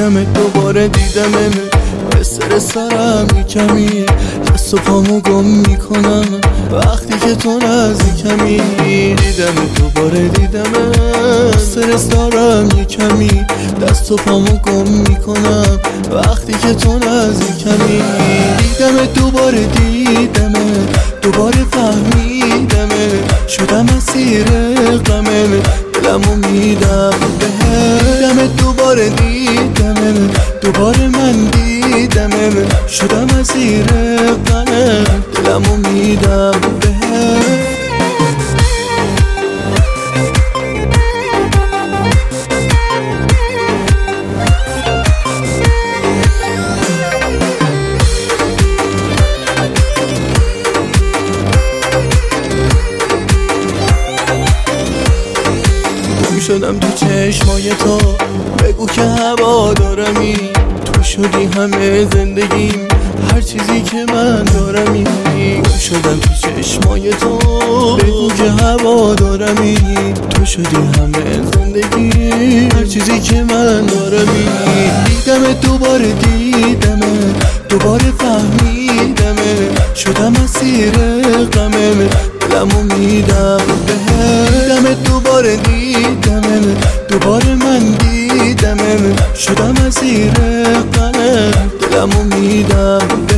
دیدم دوباره دیدم استرس دارم یکمی دست و پامو گم میکنم وقتی که تو نزدیکمی دیدم دوباره دیدم استرس دارم یکمی دست و پامو گم میکنم وقتی که تو نزدیکمی دیدم دوباره فهمیدم شدم اسیر غمه دلمو میدم دیدم دوباره من دیدم شدم اسیر غمه دلمو میدم شدم تو چشمای تو بگو که هوا دارمی تو شدی همه زندگیم هر چیزی که من دارمی شدم تو چشمای تو بگو که هوا دارمی تو شدی همه زندگی هر چیزی که من دارمی دیدم دوباره فهمیدم شدم اسیر غمه دلمو میدم دیدم دوباره من دیدم شدم اسیر غمه دلمو میدم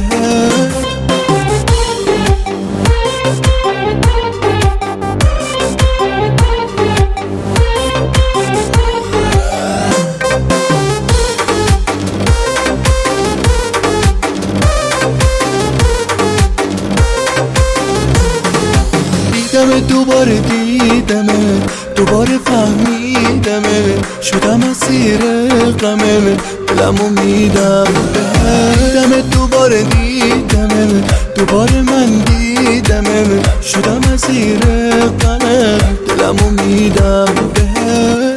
دوباره فهمیدم شدم اسیر غمه دلمو میدم دیدم دوباره من دیدم شدم اسیر غمه دلمو میدم